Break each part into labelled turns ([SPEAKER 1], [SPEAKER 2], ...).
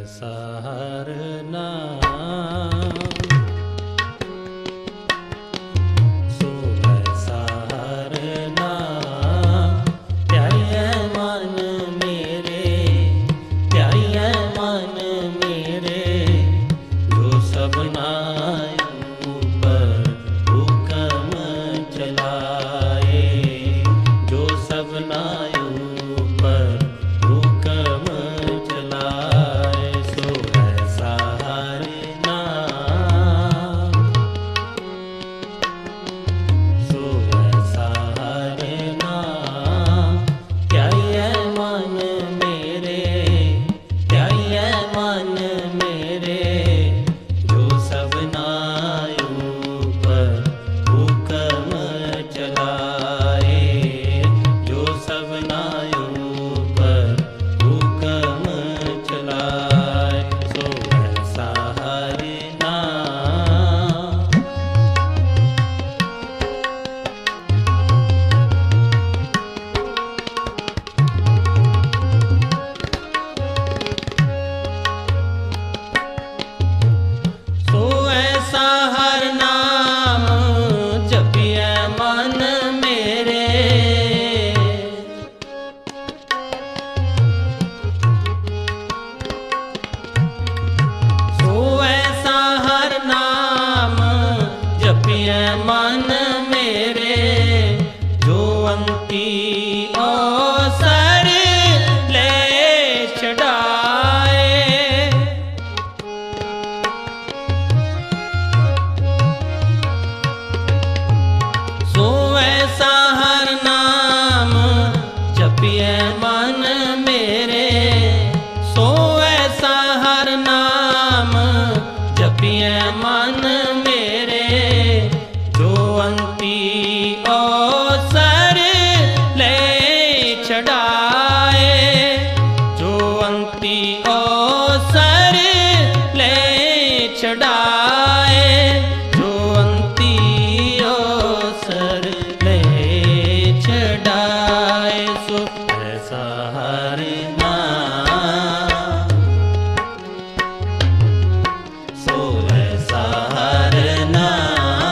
[SPEAKER 1] हर नाम सो ऐसा हर नाम प्यारे मन मेरे, प्यारे मन मेरे, जो सबना ऊपर हुक्म चलाए, जो सबना मन मेरे, जो अंती अवसर ले छड़ाए, सो ऐसा हर नाम जपिए मन मेरे, सो ऐसा हर नाम जपिए मन मेरे, अंती अवसर ले छड़ाए, जो अंती अवसर ले छड़ाए, जो अंती अवसर ले छड़ाए, सो ऐसा हर नाम, सो ऐसा हर नाम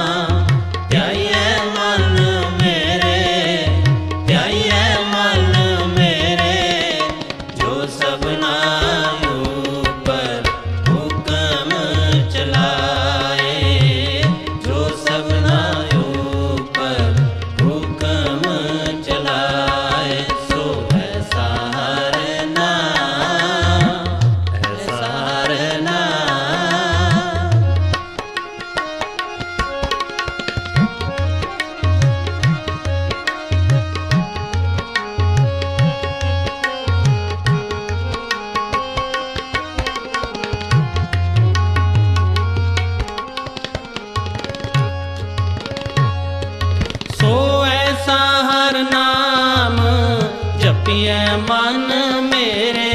[SPEAKER 1] जपिए मन मेरे,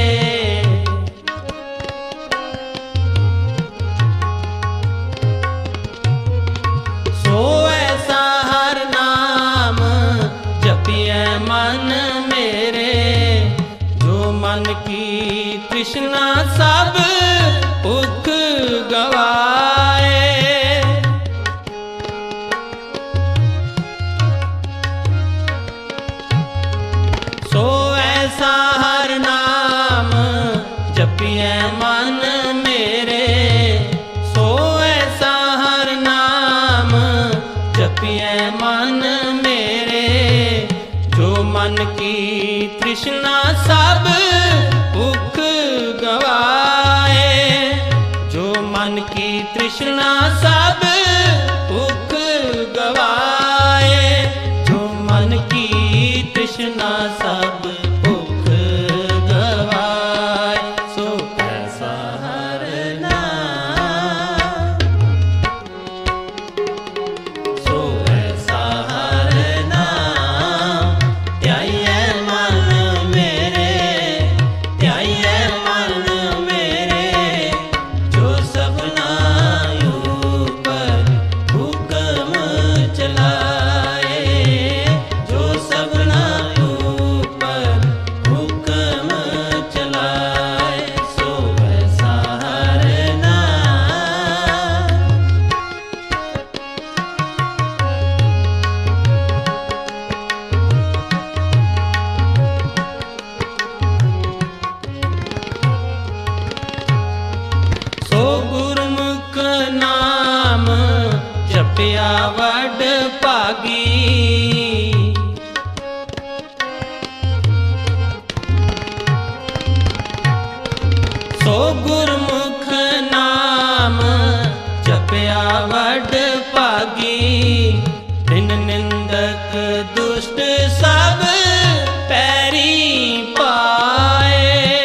[SPEAKER 1] सो ऐसा हर नाम जपिए मन मेरे, जो मन की तृष्णा सब भूख गवाए, सो ऐसा हर नाम जपिए मन मेरे, सो ऐसा हर नाम जपिए मन मेरे, जो मन की तृष्णा सब भूख गवाए, ਸੋ ਗੁਰਮੁਖ ਨਾਮ ਜਪਿਆ ਵਡ ਭਾਗੀ, ਤਿਨ ਨਿੰਦਕ ਦੁਸ਼ਟ ਸਭ ਪੈਰੀ ਪਾਏ।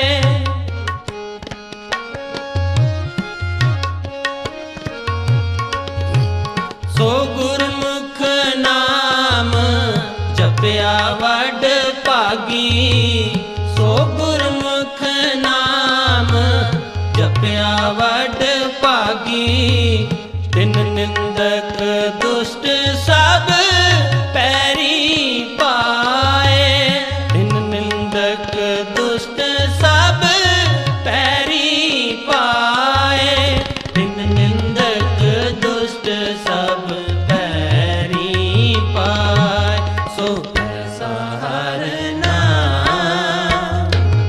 [SPEAKER 1] ਸੋ ਗੁਰਮੁਖ ਨਾਮ ਜਪਿਆ ਵਡ ਭਾਗੀ, ਸੋ ਗੁਰਮੁਖ ਨਾਮ ਜਪਿਆ ਵਡ ਭਾਗੀ, ਤਿਨ ਨਿੰਦਕ ਦੁਸ਼ਟ ਸਭ ਪੈਰੀ ਪਾਏ। ਤਿਨ ਨਿੰਦਕ ਦੁਸ਼ਟ ਸਭ ਪੈਰੀ ਪਾਏ, ਤਿਨ ਨਿੰਦਕ ਦੁਸ਼ਟ ਸਭ ਪੈਰੀ ਪਾਏ। ਸੋ ਐਸਾ ਹਰਿ ਨਾਮ,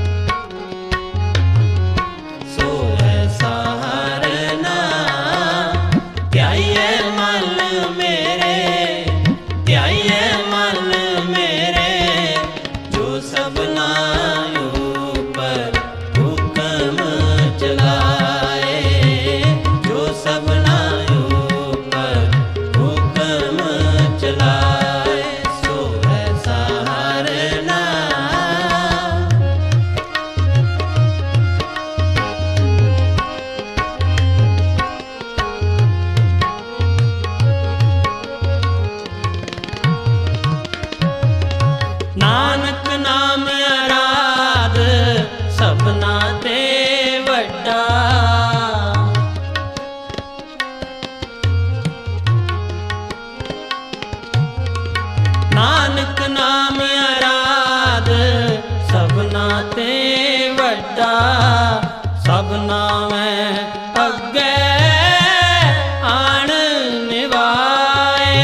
[SPEAKER 1] ਸੋ ਐਸਾ ਹਰਿ ਨਾਮ, ਧਿਆਈਐ ਮਨ ਮੇਰੇ, ਧਿਆਈਐ ਮਨ ਮੇਰੇ, ਜੋ ਸਭਨਾ ਉਪਰ ਹੁਕਮ ਚਲਾਏ, ਜੋ ਸਭਨਾ ਉਪਰ ਹੁਕਮ ਚਲਾਏ। ਸੋ ਐਸਾ ਹਰਿ ਨਾਮ। ਨਾਨਕ ਨਾਮ ਅਰਾਧ ਸਭਨਾ ਤੇ ਵੱਡਾ, ਨਾਨਕ ਨਾਮ ਅਰਾਧ ਸਭਨਾ ਤੇ ਵੱਡਾ, ਸਭਨਾ ਮੈਂ ਅੱਗੇ ਆਣ ਨਿਵਾਏ।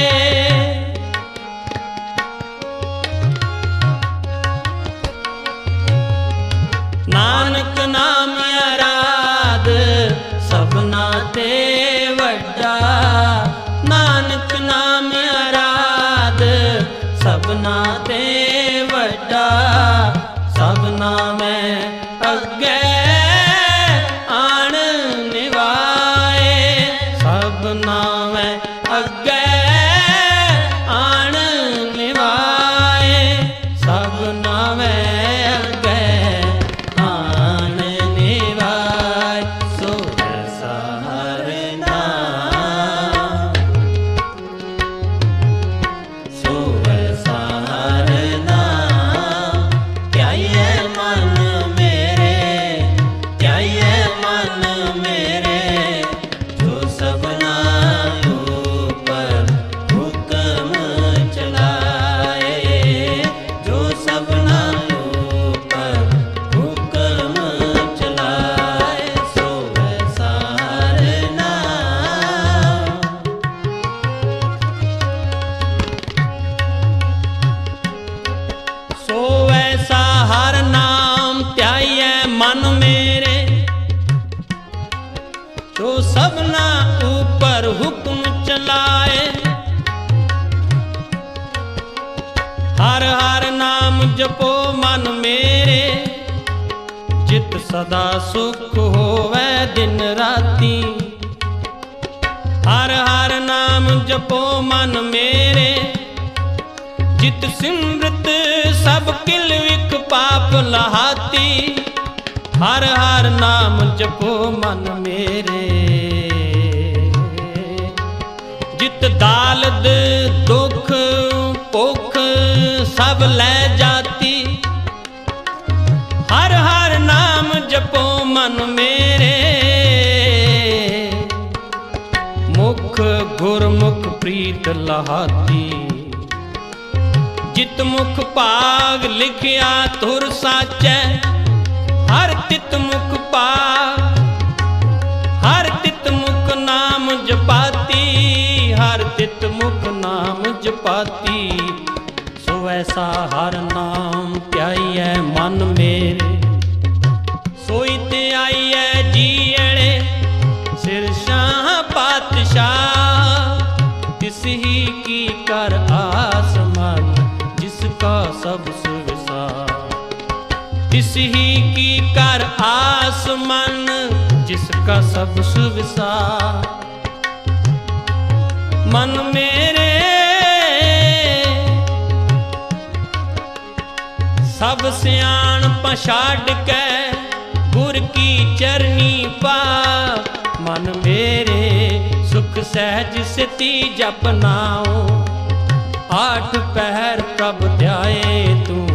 [SPEAKER 1] ਨਾਨਕ ਨਾਮ ਅਰਾਧ ਸਭਨਾ ਤੇ ਵੱਡਾ, ਨਾਨਕ ਨਾਮ ਅਰਾਧ ਸਭਨਾ ਤੇ ਵੱਡਾ, ਸਭਨਾ ਮੈਂ ਅੱਗੇ ਆਣ ਨਿਵਾਏ, ਸਭਨਾ ਮੈਂ ਅੱਗੇ ਆਣ ਨਿਵਾਏ, ਸਭਨਾ ਮੈਂ ਅੱਗੇ ਆਣ ਨਿਵਾਏ। ਸੋ ਐਸਾ ਹਰਿ ਨਾਮ, ਸੋ ਐਸਾ ਹਰਿ ਨਾਮ, ਧਿਆਈਐ ਮਨ ਮੇਰੇ, ਧਿਆਈਐ ਮਨ ਮੇਰੇ, ਜੋ ਸਭਨਾ ਉਪਰ ਹੁਕਮ ਚਲਾਏ, ਜੋ ਸਭਨਾ ਉਪਰ ਹੁਕਮ ਚਲਾਏ। ਸੋ ਐਸਾ ਹਰਿ ਨਾਮ। ਸੋ ਐਸਾ ਹਰਿ ਨਾਮ ਧਿਆਈਐ ਮਨ ਮੇਰੇ, ਜੋ ਸਭਨਾ ਉਪਰ ਹੁਕਮ ਚਲਾਏ। ਹਰ ਹਰ ਨਾਮ ਜਪੋ ਮਨ ਮੇਰੇ, ਜਿਤ ਸਦਾ ਸੁਖ ਹੋਵੇ ਦਿਨ ਰਾਤੀ। ਹਰ ਹਰ ਨਾਮ ਜਪੋ ਮਨ ਮੇਰੇ, ਜਿਤ ਸਿਮਰਤ ਸਭ ਕਿਲ ਵਿਖ ਪਾਪ ਲਹਾਤੀ। ਹਰ ਹਰ ਨਾਮ ਜਪੋ ਮਨ ਮੇਰੇ, ਜਿਤ ਦਾਲਦ ਦੁਖ ਭੁਖ ਸਭ ਲੈ ਜਾਤੀ। ਹਰ ਹਰ ਨਾਮ ਜਪੋ ਮਨ ਮੇਰੇ, ਮੁਖ ਗੁਰਮੁਖ ਪ੍ਰੀਤ ਲਹਾਤੀ। ਜਿਤ ਮੁਖ ਭਾਗ ਲਿਖਿਆ ਧੁਰ ਸਾਚੈ, ਹਰ ਤਿਤ ਮੁਖ ਭਾਗ, ਹਰ ਤਿਤ ਮੁਖ ਨਾਮ ਜਪਾਤੀ। ਹਰ ਤਿਤ ਮੁਖ ਨਾਮ ਜਪਾਤੀ। ਸੋ ਐਸਾ ਹਰ ਨਾਮ ਧਿਆਈਐ ਮਨ ਮੇਰੇ, ਸੋਈ ਤੇ ਆਈਐ ਜੀਅੜੇ ਸਿਰ ਸ਼ਾਹ ਪਾਤਸ਼ਾਹ। ਤਿਸ ਹੀ ਕੀ ਕਰ ਆਸ ਮਨ, ਜਿਸ ਕਾ ਸਭ ਸੁਵਿਸਾਰ। ਤਿਸ ਹੀ ਕੀ कर आस मन जिसका सब सुविसा। मन मेरे सब सियाण पछाड़ के गुर की चरनी पा। मन मेरे सुख सहज सिति जपनाओ, आठ पहर प्रभ ध्याए तू।